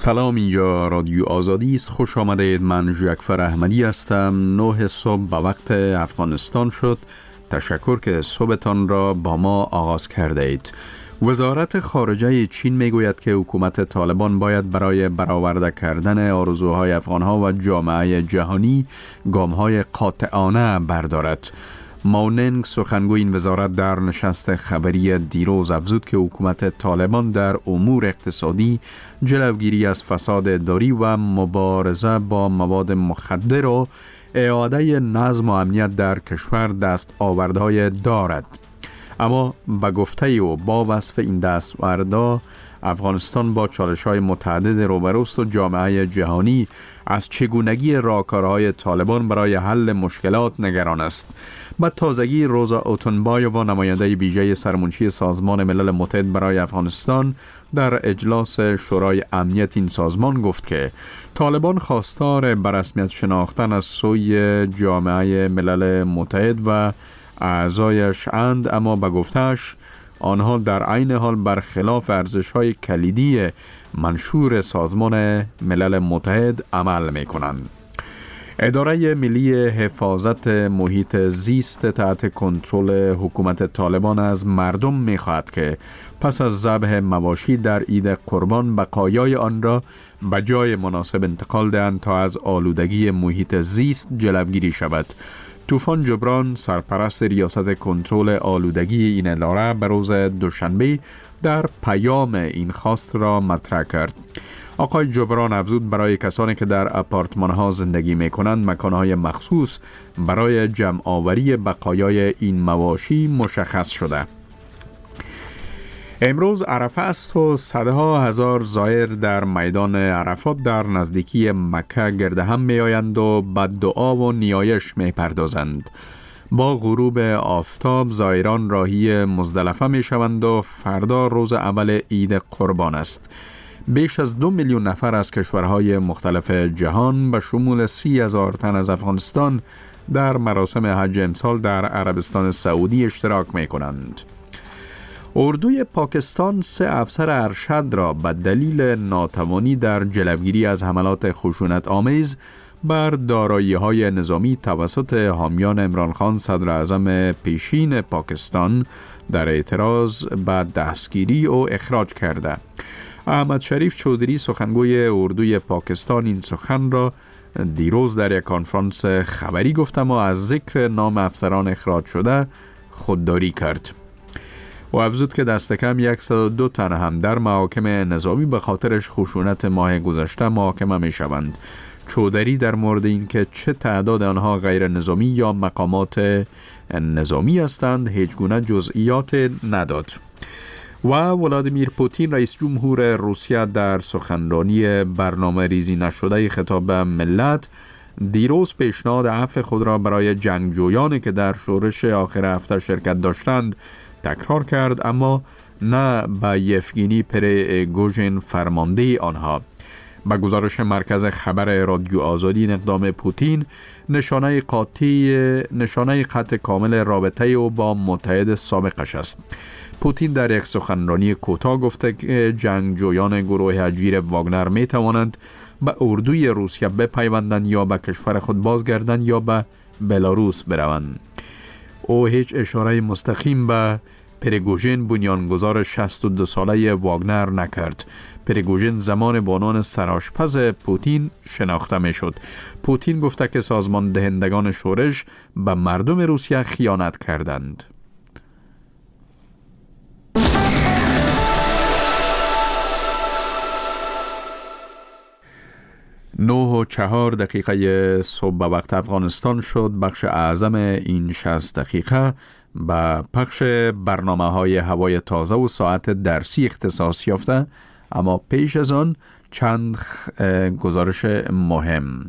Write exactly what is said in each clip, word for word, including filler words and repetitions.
سلام، اینجا رادیو آزادی است. خوش آمدید. من جعفر احمدی هستم. نه صبح به وقت افغانستان شد. تشکر که صبحتان را با ما آغاز کرده اید. وزارت خارجه چین میگوید که حکومت طالبان باید برای برآورده کردن آرزوهای افغانها و جامعه جهانی گام‌های قاطعانه بردارد. ماوننگ سخنگوی این وزارت در نشست خبری دیروز افزود که حکومت طالبان در امور اقتصادی، جلوگیری از فساد اداری و مبارزه با مواد مخدر و اعاده نظم و امنیت در کشور دست آوردهای دارد. اما به گفته او با وصف این دستاوردها افغانستان با چالش‌های متعدد روبروست و جامعه جهانی از چگونگی راهکارهای طالبان برای حل مشکلات نگران است. با تازگی روزا اوتنبایووا، نماینده ویژه سرمنشی سازمان ملل متحد برای افغانستان، در اجلاس شورای امنیت این سازمان گفت که طالبان خواستار به رسمیت شناختن از سوی جامعه ملل متحد و اعضایش اند، اما به گفتهش آنها در عین حال برخلاف ارزش‌های کلیدی منشور سازمان ملل متحد عمل می‌کنند. اداره ملی حفاظت محیط زیست تحت کنترل حکومت طالبان از مردم می‌خواهد که پس از ذبح مواشی در عید قربان بقایای آن را به جای مناسب انتقال دهند تا از آلودگی محیط زیست جلوگیری شود. طوفان جبران، سرپرست ریاست کنترل آلودگی این اداره، به روز دوشنبه در پیام این خواست را مطرح کرد. آقای جبران افزود برای کسانی که در آپارتمان ها زندگی می کنند مکانهای مخصوص برای جمع آوری بقایای این مواشی مشخص شده. امروز عرفه است و صدها هزار زائر در میدان عرفات در نزدیکی مکه گرد هم می آیند و به دعا و نیایش می پردازند. با غروب آفتاب زائران راهی مزدلفه می شوند و فردا روز اول عید قربان است. بیش از دو میلیون نفر از کشورهای مختلف جهان به شمول سی هزار تن از افغانستان در مراسم حج امسال در عربستان سعودی اشتراک می کنند. اردوی پاکستان سه افسر ارشد را به دلیل ناتوانی در جلوگیری از حملات خشونت آمیز بر دارایی‌های نظامی توسط حامیان عمران خان صدر اعظم پیشین پاکستان در اعتراض به دستگیری و اخراج کرده. احمد شریف چودری سخنگوی اردوی پاکستان این سخن را دیروز در یک کنفرانس خبری گفت و از ذکر نام افسران اخراج شده خودداری کرد. و افزود که دست کم صد و دو تن هم در محاکم نظامی به خاطرش خشونت ماه گذشته محاکمه می شوند. چودری در مورد این که چه تعداد آنها غیر نظامی یا مقامات نظامی هستند هیچ گونه جزئیات نداد. و ولادیمیر پوتین رئیس جمهور روسیه در سخنرانی برنامه ریزی نشده خطاب به ملت دیروز پیشنهاد عفو خود را برای جنگجویانی که در شورش آخر هفته شرکت داشتند تکرار کرد، اما نه به یفگینی پریگوژین فرمانده آنها. به گزارش مرکز خبر رادیو آزادی، این اقدام پوتین نشانه قاطع نشانه قطع کامل رابطه او با متحد سابقش است. پوتین در یک سخنرانی کوتاه گفته که جنگجویان گروه اجیر واگنر می توانند به اردوی روسیه بپیوندند یا به کشور خود بازگردند یا به بلاروس بروند. او هیچ اشاره مستقیم به پریگوژین، بنیانگذار شصت و دو ساله واگنر نکرد. پریگوژین زمان بانان سرآشپز پوتین شناخته می شد. پوتین گفته که سازمان دهندگان شورش به مردم روسیه خیانت کردند. نه و چهار دقیقه صبح به وقت افغانستان شد. بخش اعظم این شصت دقیقه به پخش برنامه های هوای تازه و ساعت درسی اختصاص یافته، اما پیش از آن چند گزارش مهم.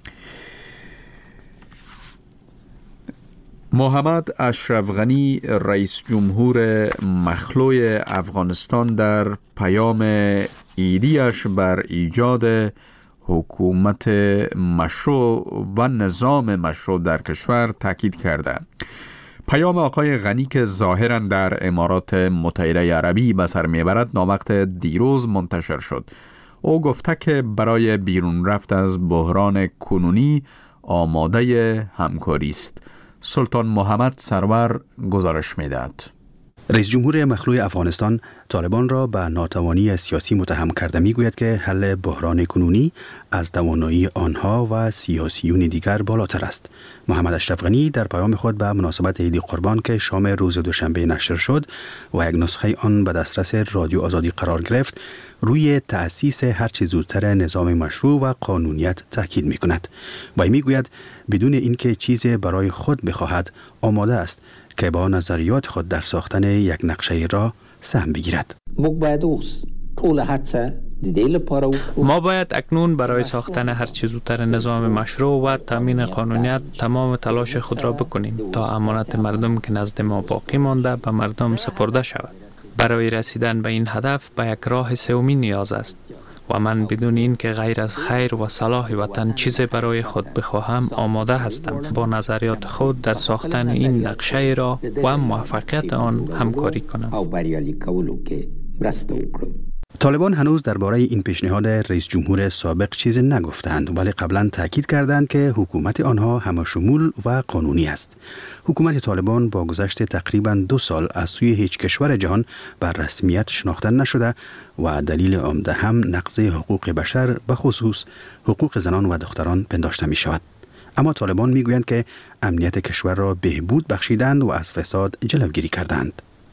محمد اشرف غنی رئیس جمهور مخلوع افغانستان در پیام عیدیش بر ایجاد حکومت مشروع و نظام مشروع در کشور تاکید کرده. پیام آقای غنی که ظاهراً در امارات متحده عربی به سر میبرد ناموقت دیروز منتشر شد. او گفته که برای بیرون رفت از بحران کنونی آماده همکاری است. سلطان محمد سرور گزارش می‌دهد. رئیس جمهور مخلوع افغانستان طالبان را به ناتوانی سیاسی متهم کرده میگوید که حل بحران کنونی از توانایی آنها و سیاسیون دیگر بالاتر است. محمد اشرف غنی در پیام خود به مناسبت عید قربان که شام روز دوشنبه نشر شد و یک نسخه آن به دسترس رادیو آزادی قرار گرفت، روی تأسیس هرچه زودتر نظام مشروع و قانونیت تاکید میکند. و میگوید بدون اینکه چیزی برای خود بخواهد آماده است که با نظریات خود در ساختن یک نقشه را سهم بگیرد. ما باید اکنون برای ساختن هر چیز زودتر نظام مشروع و تامین قانونیت تمام تلاش خود را بکنیم تا امانت مردم که نزد ما باقی مانده به مردم سپرده شود. برای رسیدن به این هدف به یک راه سومی نیاز است و من بدون این که غیر از خیر و صلاح وطن چیزی برای خود بخواهم آماده هستم با نظریات خود در ساختن این نقشه را و موفقیت آن همکاری کنم. طالبان هنوز درباره این پیشنهاد رئیس جمهور سابق چیزی نگفتند، ولی قبلا تاکید کردند که حکومت آنها همه‌شمول و قانونی است. حکومت طالبان با گذشت تقریباً دو سال از سوی هیچ کشور جهان بر رسمیت شناخته نشده و دلیل عمده هم نقض حقوق بشر به خصوص حقوق زنان و دختران پنداشته می شود. اما طالبان می گویند که امنیت کشور را بهبود بخشیدند و از فساد جلوگیری کردند.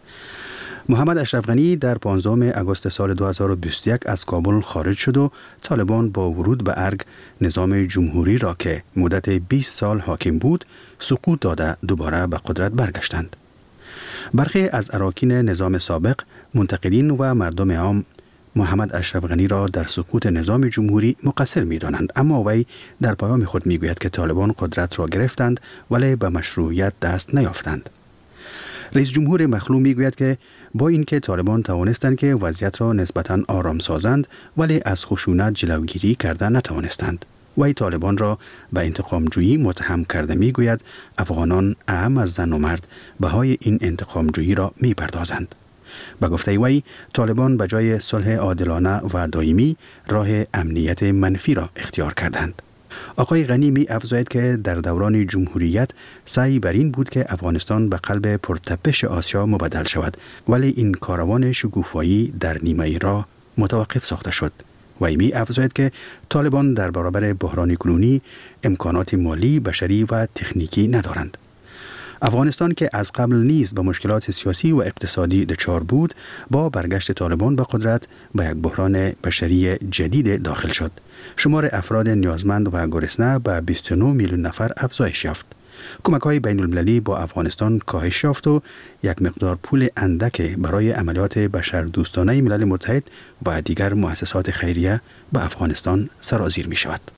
محمد اشرف غنی در پانزدهم آگوست سال دو هزار و بیست و یک از کابل خارج شد و طالبان با ورود به ارگ نظام جمهوری را که مدت بیست سال حاکم بود سقوط داده دوباره به قدرت برگشتند. برخی از اراکین نظام سابق، منتقدین و مردم عام محمد اشرف غنی را در سقوط نظام جمهوری مقصر می دانند، اما وی در پیام خود می گوید که طالبان قدرت را گرفتند ولی به مشروعیت دست نیافتند. رئیس جمهور مخلوع می گوید که با اینکه طالبان توانستند که وضعیت را نسبتاً آرام سازند ولی از خشونت جلوگیری کرده نتوانستند. وی طالبان را به انتقام جویی متهم کرده می گوید افغانان اهم از زن و مرد بهای این انتقام جویی را می پردازند. به گفته وی طالبان به جای صلح عادلانه و دائمی راه امنیت منفی را اختیار کردند. آقای غنی می افزاید که در دوران جمهوریت سعی بر این بود که افغانستان به قلب پرتپش آسیا مبدل شود، ولی این کاروان شکوفایی در نیمه راه متوقف ساخته شد. وی می افزاید که طالبان در برابر بحران کنونی امکانات مالی، بشری و تکنیکی ندارند. افغانستان که از قبل نیز به مشکلات سیاسی و اقتصادی دچار بود، با برگشت طالبان به قدرت به یک بحران بشری جدید داخل شد. شمار افراد نیازمند و گرسنه به بیست و نه میلیون نفر افزایش یافت. کمک‌های بین‌المللی با افغانستان کاهش یافت و یک مقدار پول اندک برای عملیات بشردوستانه ملل متحد و دیگر مؤسسات خیریه به افغانستان سرازیر می شود.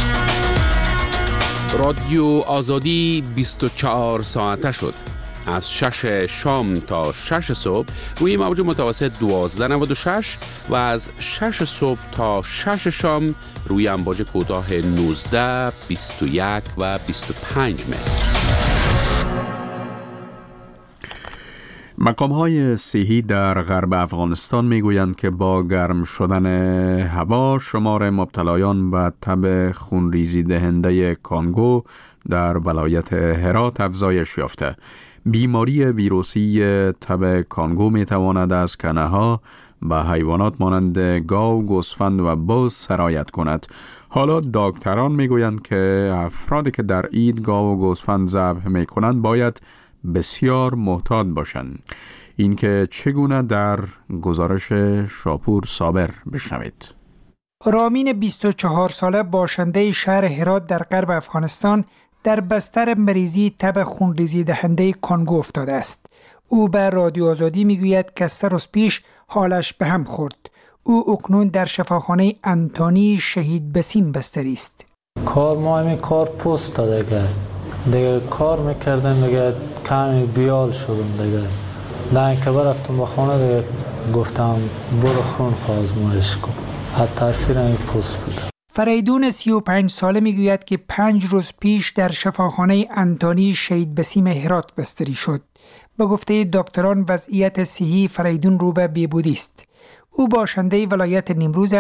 رادیو آزادی بیست و چهار ساعته شد. از شش شام تا شش صبح روی موج متوسط دوازده نود و شش و از شش صبح تا شش شام روی امواج کوتاه نوزده، بیست و یک و بیست و پنج متر. مقام‌های صحی در غرب افغانستان میگویند که با گرم شدن هوا شمار مبتلایان به تب خونریزی دهنده کانگو در ولایت هرات افزایش یافته. بیماری ویروسی تب کانگو میتواند از کنه‌ها به حیوانات مانند گاو، گوسفند و بز سرایت کند. حالا دکتران میگویند که افرادی که در عید گاو و گوسفند ذبح میکنند باید بسیار محتاط باشند. این که چگونه در گزارش شاپور صابر بشنوید. رامین بیست و چهار ساله باشنده شهر هرات در غرب افغانستان در بستر مریضی تب خونریزی دهنده کانگو افتاده است. او به رادیو آزادی میگوید که سه روز پیش حالش به هم خورد. او اکنون در شفاخانه انتانی شهید بسیم بستری است. کار ما همین کار پست داده دیگه دیگه کار میکردم دیگه کمی بیال شدم دیگه نه که برفتم به خانه دیگه گفتم برو خون آزمایش کن. حتی تاثیر این پست بود. فریدون سی و پنج ساله میگوید که پنج روز پیش در شفاخانه انتانی شهید بسیم هرات بستری شد. به گفته دکتران وضعیت صحی فریدون رو به بهبودی است. او باشنده ولایت نیمروز است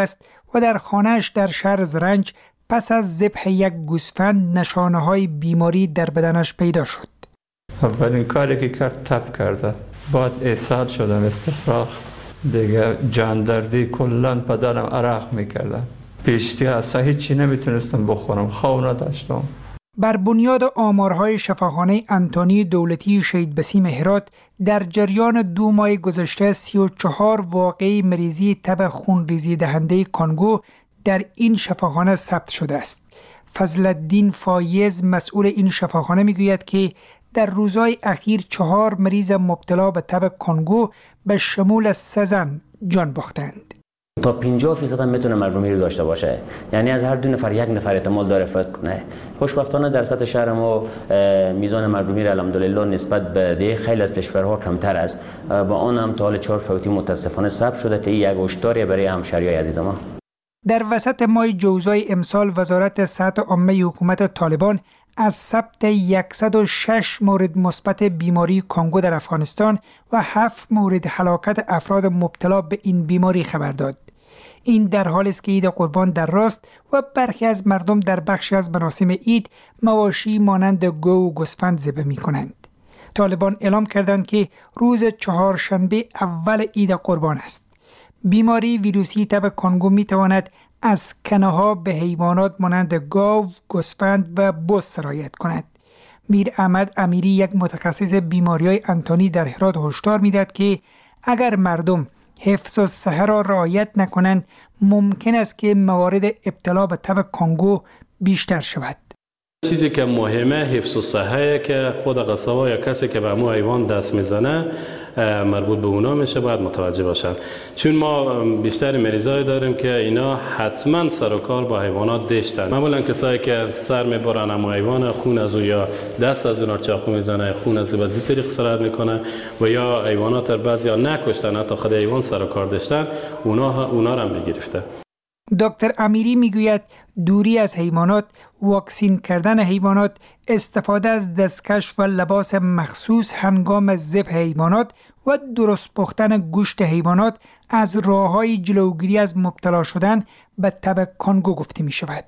و در خانه‌اش در شهر زرنج پس از ذبح یک گوسفند نشانه‌های بیماری در بدنش پیدا شد. اولین کاری که کرد تب کرده، بعد اسهال شدم، استفراغ، دیگه جاندردی، کلان بدنم عرق میکردم، پیشتی اصلا هیچی نمیتونستم بخورم، خواب نداشتم. بر بنیاد آمارهای شفاخانه انتونی دولتی شهید بسیم هرات در جریان دو ماه گذشته سی و چهار واقعه مریضی تب خونریزی دهنده کانگو در این شفاخانه ثبت شده است. فضل الدین فایز مسئول این شفاخانه میگوید که در روزهای اخیر چهار مریض مبتلا به تب کانگو به شمول سه زن جان باختند. تا پنجاه درصد هم میتونه مرگومی رو داشته باشه، یعنی از هر دو نفر یک نفر احتمال داره فوت کنه. خوشبختانه در سطح شهر ما میزان مرگومی الحمدلله نسبت به دیگه خیلی از کشورها کمتر است. با آن هم تا حال چهار فوتی متاسفانه ثبت شده که این یک هشداری برای همشهریای عزیز ما. در وسط ماه جوزای امسال وزارت صحت عامه حکومت طالبان از ثبت صد و شش مورد مثبت بیماری کانگو در افغانستان و هفت مورد هلاکت افراد مبتلا به این بیماری خبر داد. این در حالی است که عید قربان در راست و برخی از مردم در بخشی از مراسم عید مواشی مانند گو و گوسفند ذبح می‌کنند. طالبان اعلام کردند که روز چهارشنبه اول عید قربان است. بیماری ویروسی تب کانگو می‌تواند از کنه‌ها به حیوانات مانند گاو، گوسفند و بز سرایت کند. میر احمد امیری یک متخصص بیماری‌های انتونی در هرات هشدار می‌دهد که اگر مردم حفظ الصحه را رعایت نکنند ممکن است که موارد ابتلا به تب کانگو بیشتر شود. چیزی که مهمه حفظ الصحه که خود قصابا یا کسی که به مو حیوان دست میزنه مربوط به اونا میشه، باید متوجه باشن، چون ما بیشتر مریضای داریم که اینا حتما سر و کار با حیوانات داشتن. معمولا کسایی که سر میبرن اما حیوان خون از او یا دست از اونا چاقو میزنه، خون از او به این طریق سرایت میکنه و یا حیوانات بعضیا نکشتن، حتی خود حیوان سر و کار داشتن، اونا اونا رو هم میگرفته. دکتر امیری میگوید دوری از حیوانات، واکسین کردن حیوانات، استفاده از دستکش و لباس مخصوص هنگام ذبح حیوانات و درست پختن گوشت حیوانات از راه‌های جلوگیری از مبتلا شدن به تب کانگو گفته می شود.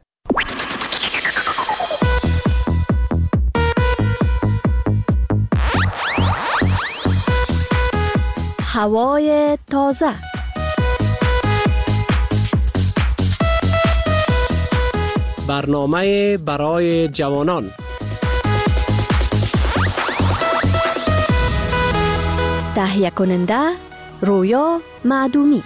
هوای تازه. برنامه برای جوانان. تهیه کننده رویا معدومی.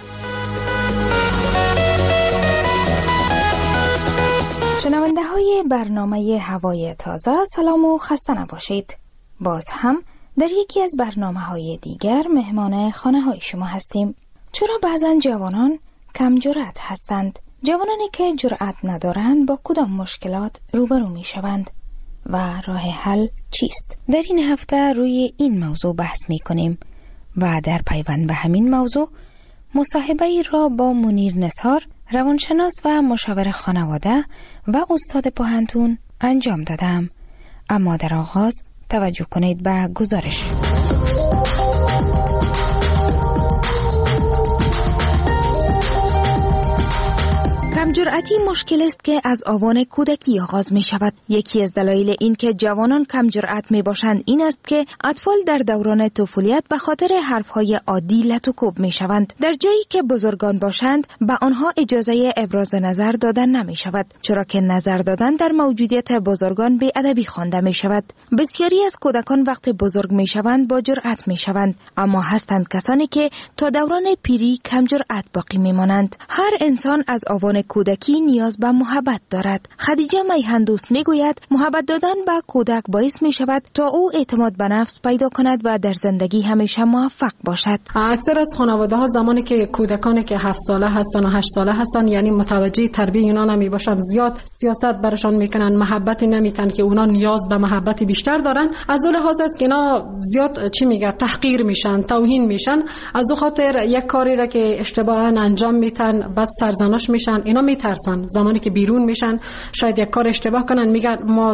شنونده های برنامه هوای تازه، سلام و خسته نباشید. باز هم در یکی از برنامه های دیگر مهمان خانه های شما هستیم. چرا بعضا جوانان کم جرأت هستند؟ جوانانی که جرأت ندارند با کدام مشکلات روبرو می شوند و راه حل چیست؟ در این هفته روی این موضوع بحث می کنیم و در پیوند به همین موضوع مصاحبه را با منیر نثار، روانشناس و مشاور خانواده و استاد پوهنتون انجام دادم. اما در آغاز توجه کنید به گزارش. کمجرأتی مشکل است که از آوان کودکی آغاز می شود. یکی از دلایل این که جوانان کمجرأت می باشند این است که اطفال در دوران طفولیت به خاطر حرفهای عادی لط و کوب می شوند. در جایی که بزرگان باشند به آنها اجازه ابراز نظر دادن نمی شود، چرا که نظر دادن در موجودیت بزرگان بی‌ادبی خوانده می شود. بسیاری از کودکان وقتی بزرگ می شوند با جرأت می شوند، اما هستند کسانی که تا دوران پیری کمجرأت باقی می مانند. هر انسان از آوان کودکی نیاز به محبت دارد. خدیجه میهندوست میگوید محبت دادن به کودک باعث می شود تا او اعتماد به نفس پیدا کند و در زندگی همیشه موفق باشد. اکثر از خانواده ها زمانی که کودکانی که هفت ساله هستن و هشت ساله هستن، یعنی متوجه تربیت اونا نمی باشند، زیاد سیاست برشان میکنن، محبتی نمیتن که اونا نیاز به محبتی بیشتر دارن. از اون لحاظ است که اینا زیاد چی میگه تحقیر میشن، توهین میشن. از اون خاطر یک کاری را که اشتباها انجام میتن بعد سرزنش میشن. اینا میترسن زمانی که بیرون میشن شاید یک کار اشتباه کنن، میگن ما